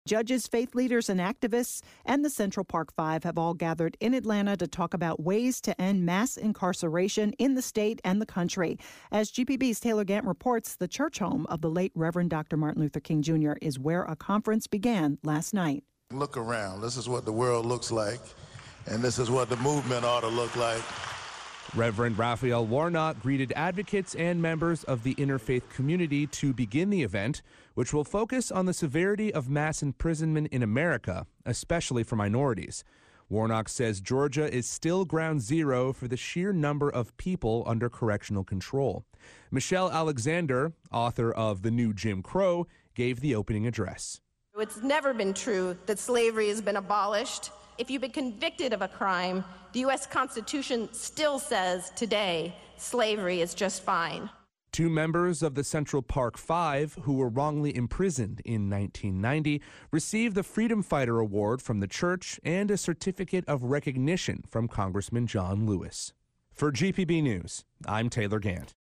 Judges, faith leaders, and activists and the Central Park Five have all gathered in Atlanta to talk about ways to end mass incarceration in the state and the country. As GPB's Taylor Gant reports, the church home of the late Reverend Dr. Martin Luther King Jr. is where a conference began last night. Look around. This is what the world looks like, and this is what the movement ought to look like. Reverend Raphael Warnock greeted advocates and members of the interfaith community to begin the event, which will focus on the severity of mass imprisonment in America, especially for minorities. Warnock says Georgia is still ground zero for the sheer number of people under correctional control. Michelle Alexander, author of The New Jim Crow, gave the opening address. It's never been true that slavery has been abolished. If you've been convicted of a crime, the U.S. Constitution still says today slavery is just fine. Two members of the Central Park Five, who were wrongly imprisoned in 1990, received the Freedom Fighter Award from the church and a certificate of recognition from Congressman John Lewis. For GPB News, I'm Taylor Gant.